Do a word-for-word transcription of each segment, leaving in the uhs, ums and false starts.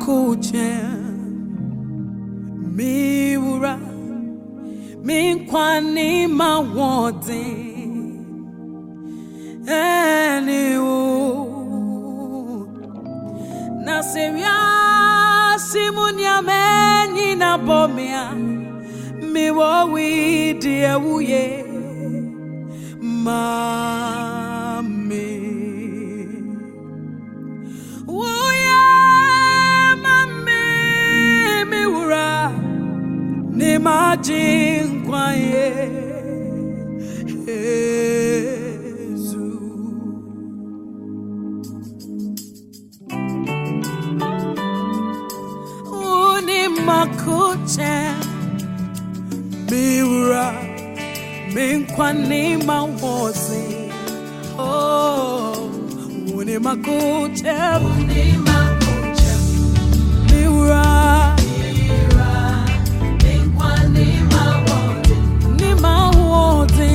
makuche miura minkwani mawodi eniu na seria simunya meni na bomia mi wo wi die wuye mami wuye mami mi wura ni majin kwaye Ezu uni makuche miura minkwani mawozi oh uni makuche uni makuche miura miura minkwani mawozi ni mawozi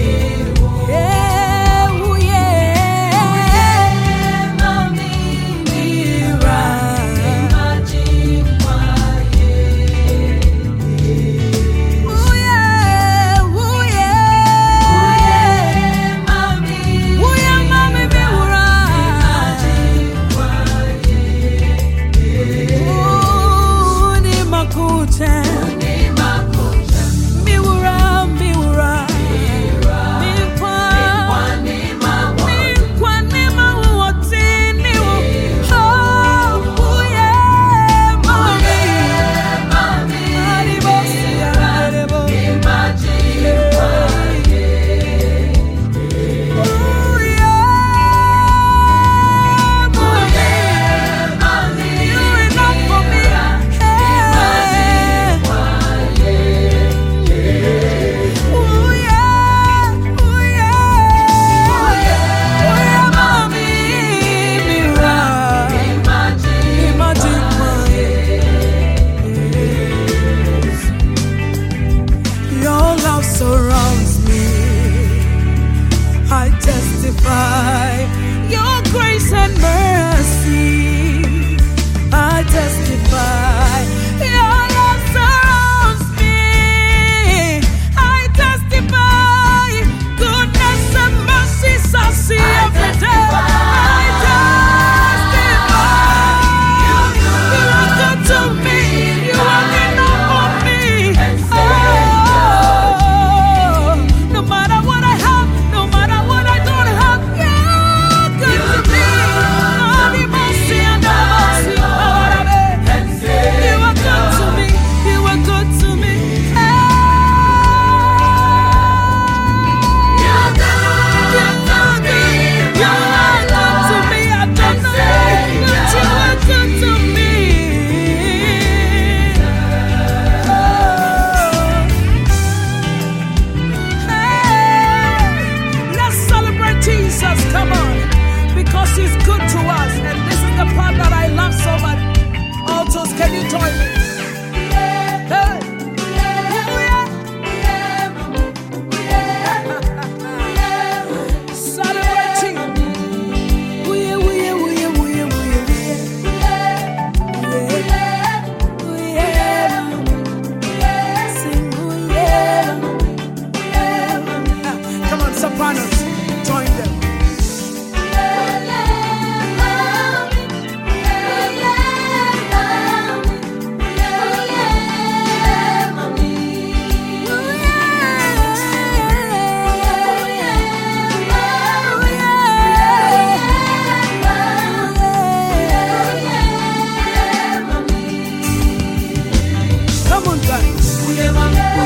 surrounds me. I testify your grace and mercy. I testify your love surrounds me. I testify goodness and mercy I see every day. I testify you are good to me. You are enough for me. He's good to us, and this is the part that I love so much. Altos, can you join me? Hey. Celebrating. Come on, sopranos, join them. Come on, guys.